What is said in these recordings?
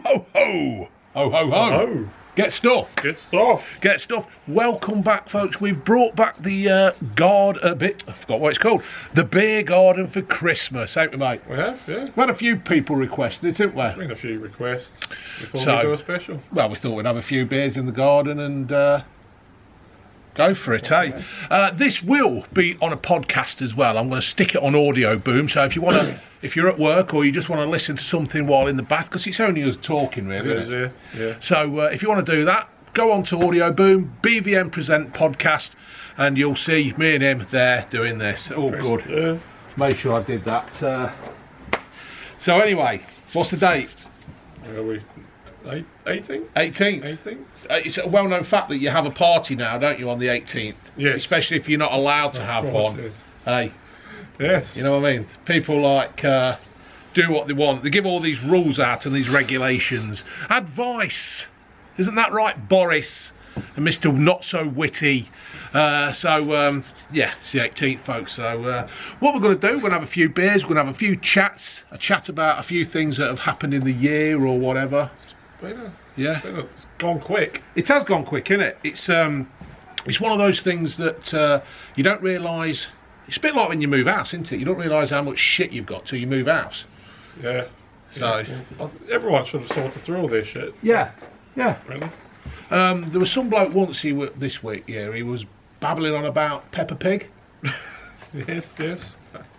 ho ho! Ho ho ho! Oh, Get stuffed. good stuff. Get stuffed. Welcome back, folks. We've brought back the I forgot what it's called. The beer garden for Christmas, haven't we, mate? We have, yeah. We had a few people requested it, didn't we? Been a few requests. We thought So- we'd do a special. Well, we thought we'd have a few beers in the garden and go for it, eh? This will be on a podcast as well. I'm going to stick it on Audio Boom. So if you want to, if you're at work or you just want to listen to something while in the bath, because it's only us talking, really. Isn't it? Yeah. So if you want to do that, go on to Audio Boom, BVM Present Podcast, and you'll see me and him there doing this. All good. Make sure I did that. So anyway, what's the date? Are we 18th? 18th. 18th? It's a well-known fact that you have a party now, don't you, on the 18th? Yes. Especially if you're not allowed to have one. Yes. Hey, Yes. you know what I mean? People like do what they want. They give all these rules out and these regulations. Advice. Isn't that right, Boris? And Mr. Not So Witty. Yeah, it's the 18th, folks. So what we're going to do, we're going to have a few beers, we're going to have a few chats, a chat about a few things that have happened in the year or whatever. Yeah. It's gone quick. It has gone quick, isn't it? It's one of those things that you don't realise. It's a bit like when you move house, isn't it? You don't realise how much shit you've got till you move house. Yeah. So Everyone should have sorted through all this shit. yeah. Really? There was some bloke once he was babbling on about Peppa Pig. Yes.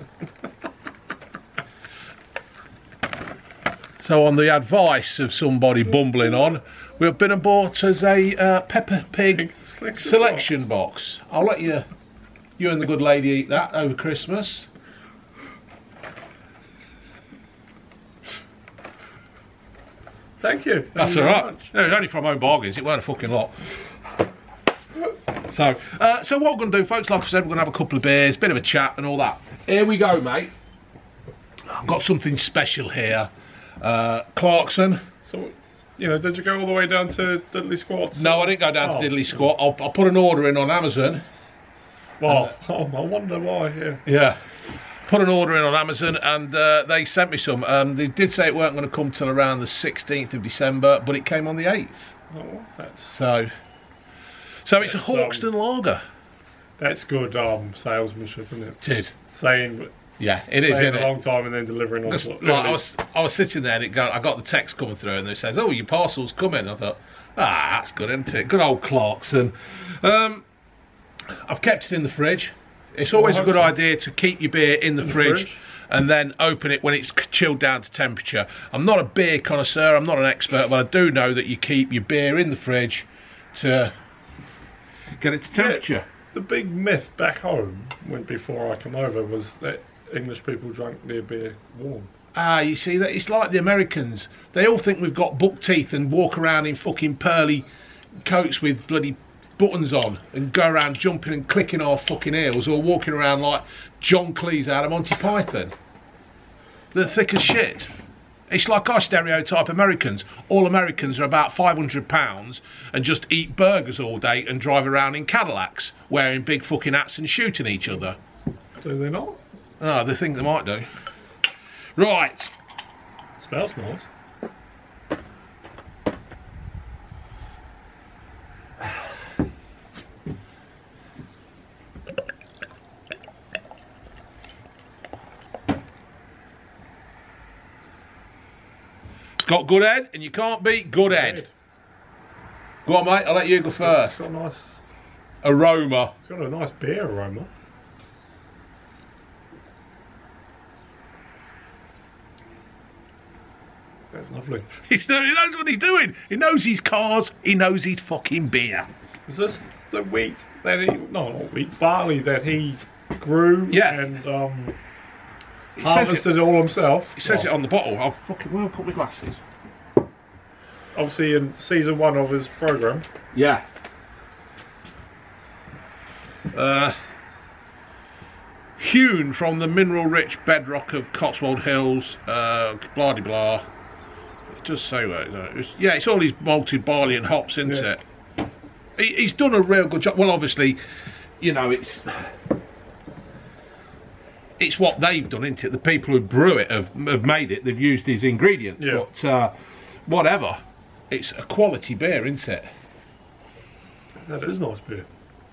So on the advice of somebody bumbling on, we've been and bought us a Peppa Pig selection box. I'll let you and the good lady eat that over Christmas. Thank you. That's all right. No, it's only from Home Bargains. It weren't a fucking lot. So what we're going to do, folks, like I said, we're going to have a couple of beers, bit of a chat and all that. Here we go, mate. I've got something special here. Clarkson. So, did you go all the way down to Diddley Squat? No, I didn't go down to Diddley Squat. I'll put an order in on Amazon. Well, I wonder why, Yeah. Put an order in on Amazon and they sent me some. They did say it weren't going to come till around the 16th of December, but it came on the 8th. Oh, that's... So it's a Hawkston lager. That's good salesmanship, isn't it? It is. Saying Yeah, it is, saying isn't a it? long time and then delivering on. Like, I was sitting there and I got the text coming through and it says, "Oh, your parcel's coming." I thought, that's good, isn't it? Good old Clarkson. I've kept it in the fridge. It's always a good idea to keep your beer in the fridge and then open it when it's chilled down to temperature. I'm not a beer connoisseur, I'm not an expert, but I do know that you keep your beer in the fridge to get it to temperature. Yeah, the big myth back home, before I come over, was that English people drank their beer warm. You see, that it's like the Americans. They all think we've got buck teeth and walk around in fucking pearly coats with bloody buttons on and go around jumping and clicking our fucking heels, or walking around like John Cleese out of Monty Python. They're thick as shit. It's like I stereotype Americans. All Americans are about 500 pounds and just eat burgers all day and drive around in Cadillacs wearing big fucking hats and shooting each other. Do they not? Oh, they think they might do. Right. Smells nice. Got good head, and you can't beat good head. Go on, mate. I'll let you go first. It's got a nice aroma. It's got a nice beer aroma. That's lovely. He knows what he's doing. He knows his cars. He knows his fucking beer. Is this the wheat that he... No, not wheat. Barley that he grew and harvested it all himself? It says it on the bottle. I'll fucking... Well, put my glasses. Obviously in season 1 of his programme. Yeah. Hewn from the mineral-rich bedrock of Cotswold Hills, blah de blah. It does say that. Yeah, it's all his malted barley and hops, isn't it? He's done a real good job. Well, obviously, you know, it's what they've done, isn't it? The people who brew it have made it. They've used his ingredients. Yeah. But whatever. It's a quality beer, isn't it? That is nice beer.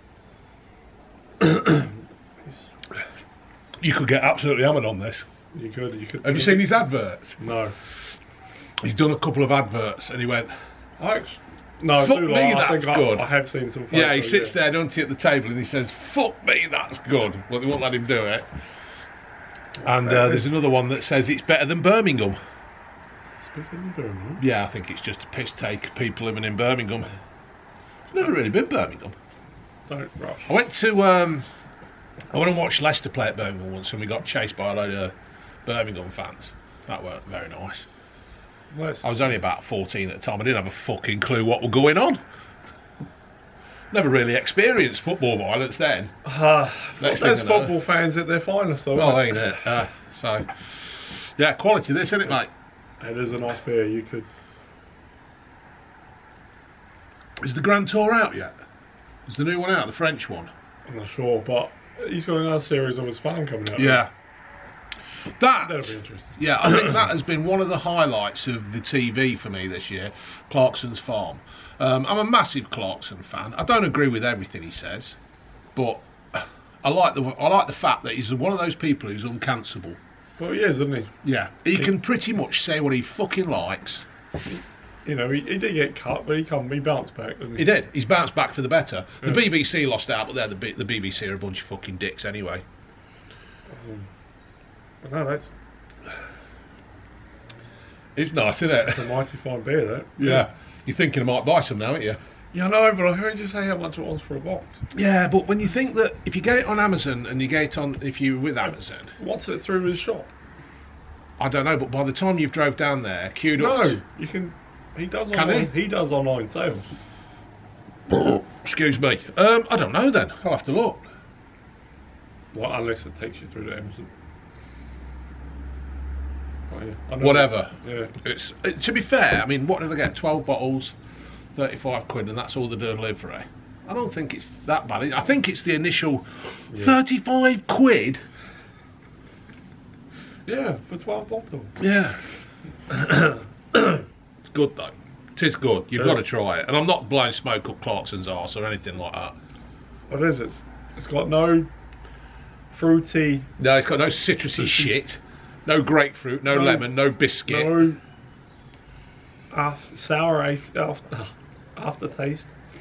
You could get absolutely hammered on this. You could. Have you seen his adverts? No. He's done a couple of adverts and he went, no, fuck me, that's good. I have seen some photos, yeah, he sits there, doesn't he, at the table and he says, fuck me, that's good. Well, they won't let him do it. And there's another one that says it's better than Birmingham. It's better than Birmingham? Yeah, I think it's just a piss take of people living in Birmingham. I've never really been Birmingham. Don't rush. I went to watch Leicester play at Birmingham once and we got chased by a load of Birmingham fans. That weren't very nice. I was only about 14 at the time. I didn't have a fucking clue what was going on. Never really experienced football violence then. There's football fans at their finest though. Well, ain't it? So, yeah, quality this, isn't it, mate? It is a nice beer. You could. Is the Grand Tour out yet? Is the new one out, the French one? I'm not sure, but he's got another series of his fan coming out. Yeah. That'll be interesting. Yeah, I think that has been one of the highlights of the TV for me this year, Clarkson's Farm. I'm a massive Clarkson fan. I don't agree with everything he says, but I like the fact that he's one of those people who's uncancelable. Well, he is, isn't he? Yeah, he can pretty much say what he fucking likes. You know, he did get cut, but he bounced back, didn't he? He did. He's bounced back for the better. The BBC lost out, but they're the BBC are a bunch of fucking dicks anyway. No, that's... It's nice, isn't it? It's a mighty fine beer, that. Yeah. You're thinking I might buy some now, aren't you? Yeah, I know, but I heard you say how much it was for a box. Yeah, but when you think that if you get it on Amazon and you get it on, if you're with Amazon... What's it through his shop? I don't know, but by the time you've drove down there, queued up... No, you can... He does online. He does online sales. Excuse me. I don't know then. I'll have to look. Well, unless it takes you through to Amazon. Oh, yeah. Whatever. Yeah. It's to be fair, I mean, what did I get? 12 bottles, 35 quid, and that's all the delivery. I don't think it's that bad. I think it's the initial 35 quid. Yeah, for 12 bottles. Yeah. It's good though. It is good. You've got to try it. And I'm not blowing smoke up Clarkson's arse or anything like that. What is it? It's got no fruity... No, it's got no citrusy shit. No grapefruit, no lemon, no biscuit. No sour aftertaste.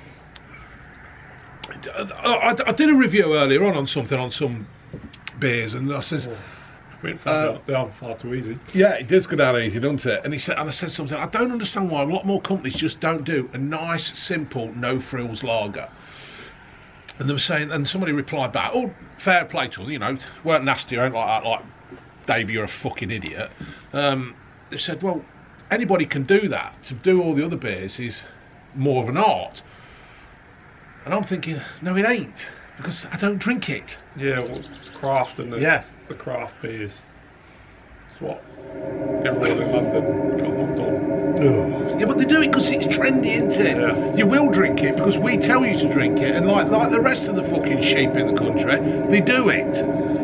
I did a review earlier on some beers, and I says... They're far too easy. Yeah, it does go down easy, doesn't it? And I said something, I don't understand why a lot more companies just don't do a nice, simple, no-frills lager. And they were saying, and somebody replied back, oh, fair play to them, you know, weren't nasty or anything like that, like, Dave, you're a fucking idiot. They said, well, anybody can do that. To do all the other beers is more of an art. And I'm thinking, no, it ain't, because I don't drink it. Yeah, well, craft and the craft beers. It's what everyone in London got knocked on. Yeah, but they do it because it's trendy, isn't it? Yeah. You will drink it because we tell you to drink it, and like the rest of the fucking sheep in the country, they do it.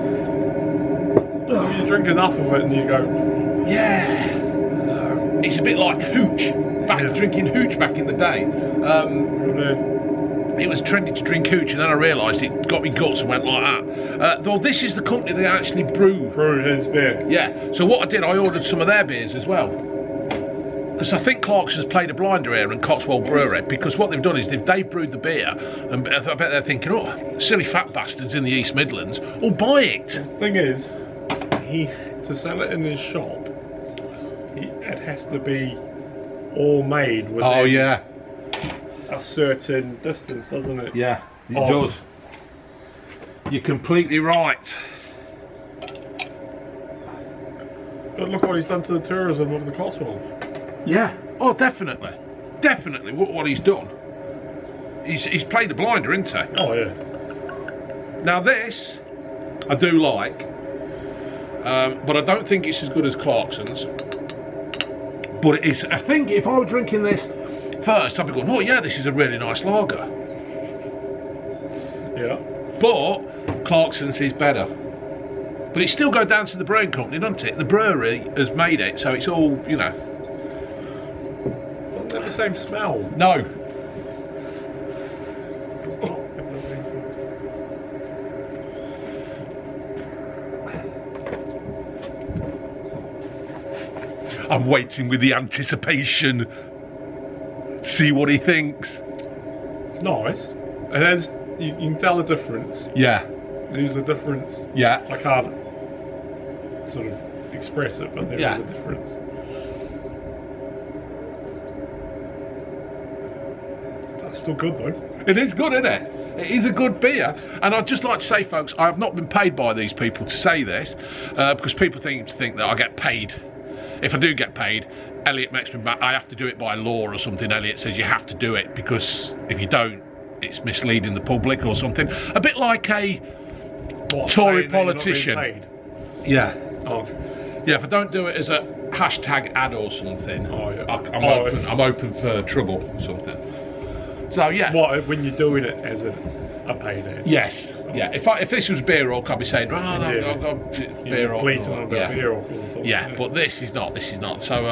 You drink enough of it and you go... Yeah. It's a bit like hooch. Drinking hooch back in the day. It was trendy to drink hooch, and then I realised it got me guts and went like that. Though this is the company that actually brew his beer. Yeah. So what I did, I ordered some of their beers as well. Because I think Clarkson's played a blinder here and Cotswold Brewery, because what they've done is they've brewed the beer, and I bet they're thinking, oh, silly fat bastards in the East Midlands, will buy it. The thing is, to sell it in his shop, it has to be all made within a certain distance, doesn't it? Yeah, it does. You're completely right. But look what he's done to the tourism of the Cotswolds. Yeah. Oh, definitely. Definitely what he's done. He's played a blinder, isn't he? Oh, yeah. Now this, I do like, but I don't think it's as good as Clarkson's. But it is, I think if I were drinking this first, I'd be going, oh yeah, this is a really nice lager. Yeah. But Clarkson's is better. But it still goes down to the brewing company, doesn't it? The brewery has made it, so it's all, you know. same smell. No. It's not. I'm waiting with the anticipation. See what he thinks. It's nice. And as you can tell the difference. Yeah. There's a difference. Yeah. I can't sort of express it, but there is a difference. That's still good though. It is good, isn't it? It is a good beer. And I'd just like to say, folks, I have not been paid by these people to say this, because people think that I get paid. If I do get paid, Elliot makes me back. I have to do it by law or something. Elliot says you have to do it because if you don't, it's misleading the public or something. A bit like a Tory politician. Yeah. Oh. Yeah, if I don't do it as a hashtag ad or something, yeah. I'm open for trouble or something. So yeah. What, when you're doing it as a paid ad? Yes. Yeah. If this was Beer Hawk, I'd be saying, oh, I've got Beer Hawk. Beer Hawk. Yeah, but this is not. So.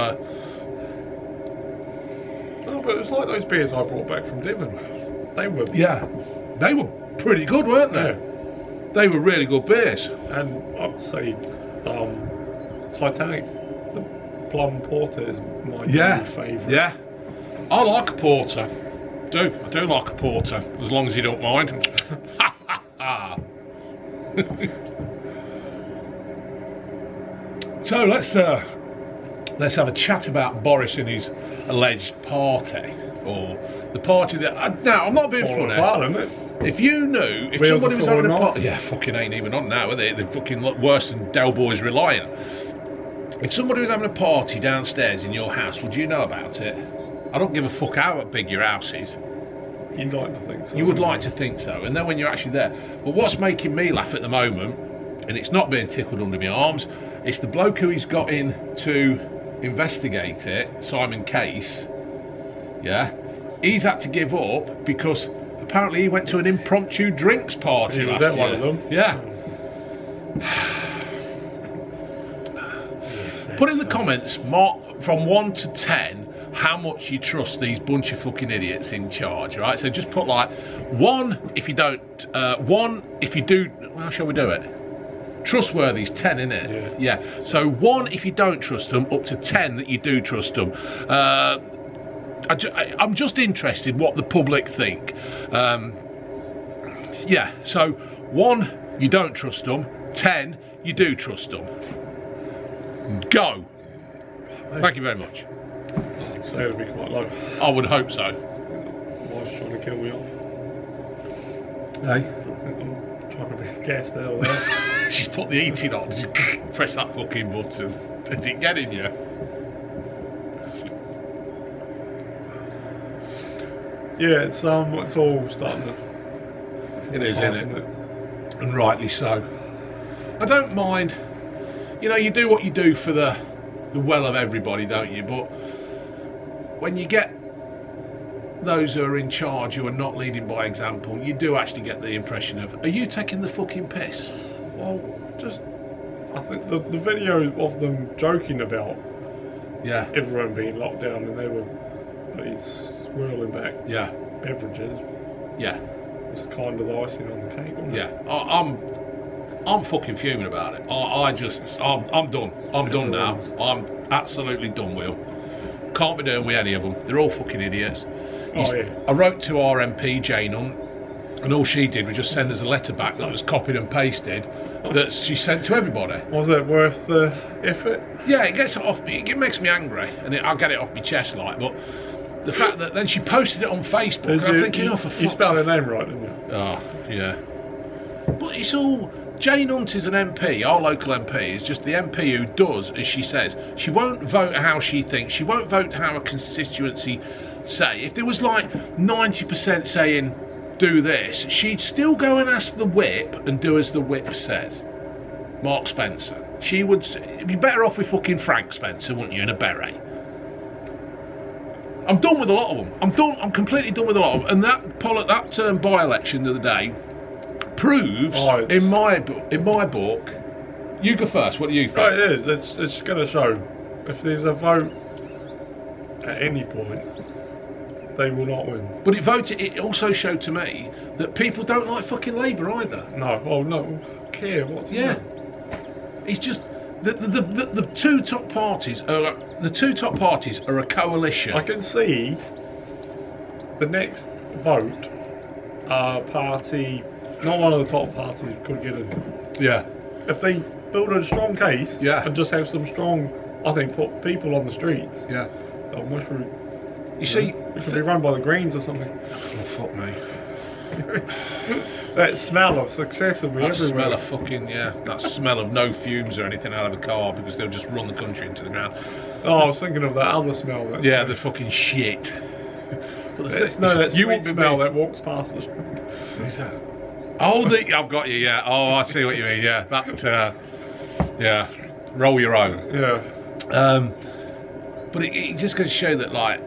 No, but it's like those beers I brought back from Devon. They were. Yeah. They were pretty good, weren't they? Yeah. They were really good beers. And I'd say Titanic, the plum porter is my favourite. Yeah. I like a porter. I do like a porter, as long as you don't mind. So let's have a chat about Boris and his alleged party, or the party that. Now I'm not being funny. If you knew, if somebody was having a party, yeah, fucking ain't even on now, are they? They fucking look worse than Del Boy's Reliant. If somebody was having a party downstairs in your house, would you know about it? I don't give a fuck how big your house is. You'd like to think so. You would like to think so, and then when you're actually there. But what's making me laugh at the moment, and it's not being tickled under my arms, it's the bloke who he's got in to investigate it, Simon Case. Yeah, he's had to give up because apparently he went to an impromptu drinks party last year. One of them? Yeah. Put in the comments, Mark, from 1 to 10, how much you trust these bunch of fucking idiots in charge, right? So just put like 1 if you don't, 1 if you do. How shall we do it? Trustworthy is 10, isn't it? Yeah. So 1 if you don't trust them, up to 10 that you do trust them. I'm just interested what the public think. Yeah. So 1 you don't trust them, 10 you do trust them. Go. Thank you very much. I'd say it would be quite low. I would hope so. Wife's trying to kill me off. Hey? I'm trying to be gassed out there. She's put the heating on. Press that fucking button. Is it getting you? Yeah, it's all starting to. It is, isn't it? And rightly so. I don't mind. You know, you do what you do for the well of everybody, don't you? But when you get those who are in charge who are not leading by example, you do actually get the impression of, are you taking the fucking piss? Well, just, I think the video of them joking about everyone being locked down and they were swirling back beverages. Yeah. It's kind of the icing on the cake, wasn't it? I'm fucking fuming about it. I'm done. I'm done now. I'm absolutely done with them. Can't be doing with any of them. They're all fucking idiots. I wrote to our MP, Jane Hunt, and all she did was just send us a letter back that was copied and pasted that she sent to everybody. Was it worth the effort? Yeah, it gets it off me. It makes me angry, and I'll get it off my chest, like. But the fact that then she posted it on Facebook, and I'm thinking, for fuck's sake. You spelled her name right, didn't you? Oh, yeah. But it's all. Jane Hunt is an MP, our local MP, is just the MP who does as she says. She won't vote how she thinks. She won't vote how a constituency say. If there was like 90% saying do this, she'd still go and ask the whip and do as the whip says. Mark Spencer. She would be better off with fucking Frank Spencer, wouldn't you, in a beret? I'm done with a lot of them. I'm completely done with a lot of them. And that by-election the other day proves, in my book, you go first. What do you think? Right, it is. It's going to show if there's a vote at any point, they will not win. But it also showed to me that people don't like fucking Labour either. No, well, no, care what's It's just the two top parties are a coalition. I can see the next vote, party, not one of the top parties could get in. Yeah. If they build a strong case, and just have some strong, I think, put people on the streets. Yeah. They'll mushroom. You see, it could be run by the Greens or something. Oh fuck me. That smell of success will be That everywhere. smell of fucking, that smell of no fumes or anything out of a car because they'll just run the country into the ground. Oh, I was thinking of that other smell. The fucking shit. That sweet smell that walks past us. Who's that? Oh, I've got you, yeah. Oh, I see what you mean, yeah. That, roll your own. Yeah. But it just goes to show that, like,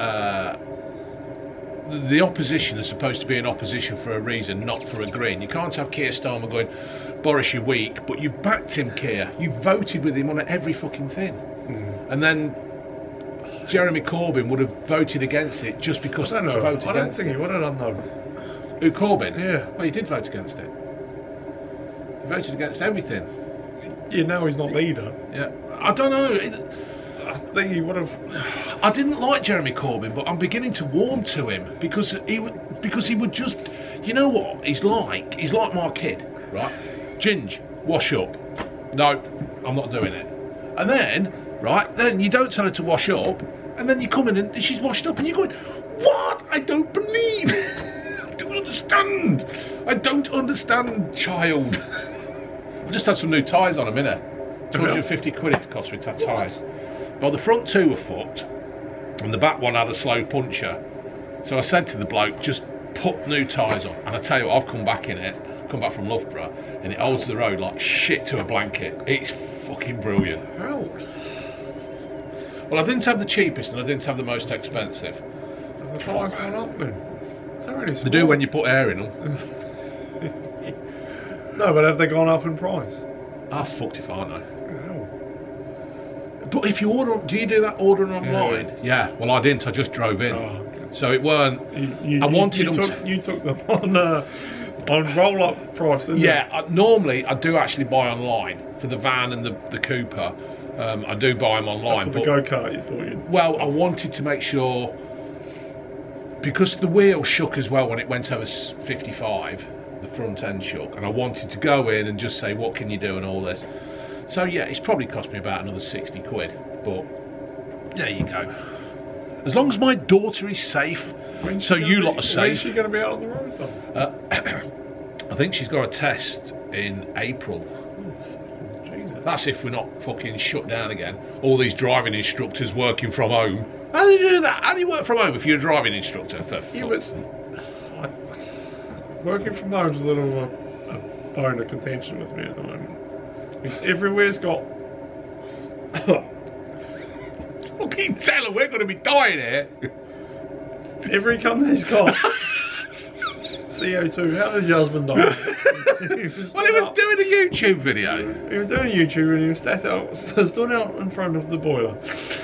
the opposition is supposed to be an opposition for a reason, not for agreeing. You can't have Keir Starmer going, Boris, you're weak, but you've backed him, Keir. You've voted with him on every fucking thing. And then Jeremy Corbyn would have voted against it just because I don't know. I don't think he would have done though. Who, Corbyn? Yeah. Well, he did vote against it. He voted against everything. You know he's not leader. Yeah. I don't know. I think he would have. I didn't like Jeremy Corbyn, but I'm beginning to warm to him because he would just, you know what? He's like my kid, right? Ginge, wash up. No, I'm not doing it. And then you don't tell her to wash up, and then you come in and she's washed up, and you're going, what? I don't believe. I don't understand. I don't understand, child. I just had some new tyres on a minute. 250 quid it cost me to have tyres. Well, the front two were fucked, and the back one had a slow puncher. So I said to the bloke, just put new tyres on. And I tell you what, I've come back from Loughborough, and it holds the road like shit to a blanket. It's fucking brilliant. How? Well, I didn't have the cheapest, and I didn't have the most expensive. Have the tyres gone up then? It's already small. They do when you put air in them. No, but have they gone up in price? Ah, fucked if I know. But if you order, do you do that ordering online? Yeah. Well, I didn't. I just drove in. Oh, okay. So it weren't. You took them on roll-up price, didn't you? Normally I do actually buy online for the van and the Cooper. I do buy them online. For the go-kart, you thought you'd. Well, I wanted to make sure because the wheel shook as well when it went over 55. The front end shook, and I wanted to go in and just say, what can you do and all this. So yeah, it's probably cost me about another 60 quid, but there you go. As long as my daughter is safe, so you lot are safe. When's she going to be out on the road though? I think she's got a test in April. Jesus. That's if we're not fucking shut down again. All these driving instructors working from home. How do you do that? How do you work from home if you're a driving instructor? Working from home is a little a bone of contention with me at the moment. Because everywhere's got. Fucking tell her we're going to be dying here. Every company's got CO2. How did your husband die? He was doing a YouTube video. He was doing a YouTube and he was stood out in front of the boiler.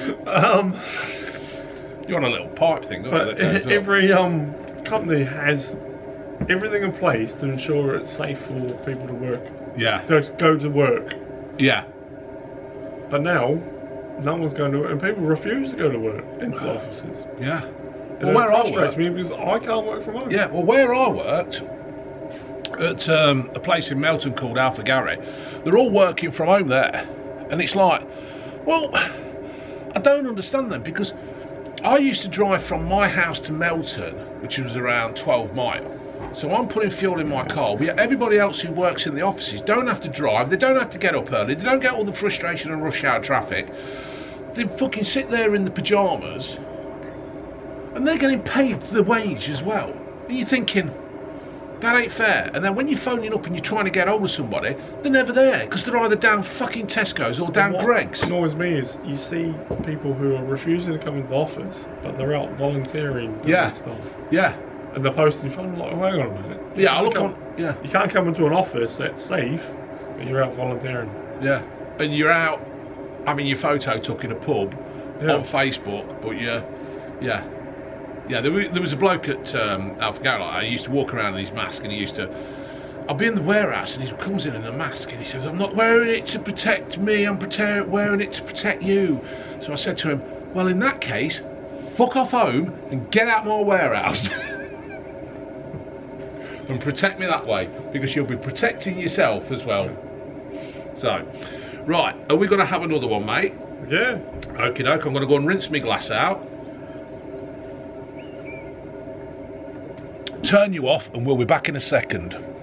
You're on a little pipe thing, don't you? Every company has everything in place to ensure it's safe for people to work. Yeah. To go to work. Yeah. But now, no one's going to work, and people refuse to go to work into offices. Yeah. Well, where I work, me because I can't work from home. Yeah. Well, where I worked at a place in Melton called Alpha Gary, they're all working from home there, and it's like, well, I don't understand them because I used to drive from my house to Melton, which was around 12 miles. So I'm putting fuel in my car. Everybody else who works in the offices don't have to drive. They don't have to get up early. They don't get all the frustration and rush hour traffic. They fucking sit there in the pyjamas, and they're getting paid the wage as well. And you're thinking, that ain't fair. And then when you're phoning up and you're trying to get hold of somebody, they're never there because they're either down fucking Tesco's or down Greggs. What annoys me is you see people who are refusing to come into the office, but they're out volunteering doing stuff. Yeah. And they're posting phone like, oh, hang on a minute. Yeah, I look on. Yeah. You can't come into an office that's safe, but you're out volunteering. Yeah. And you're out having your photo took in a pub on Facebook, but yeah. There was a bloke at Alpha Gala. He used to walk around in his mask, and he used to. I'll be in the warehouse, and he comes in a mask, and he says, "I'm not wearing it to protect me. I'm wearing it to protect you." So I said to him, "Well, in that case, fuck off home and get out my warehouse." And protect me that way, because you'll be protecting yourself as well. So, right, are we going to have another one, mate? Yeah. Okie doke, I'm going to go and rinse my glass out. Turn you off, and we'll be back in a second.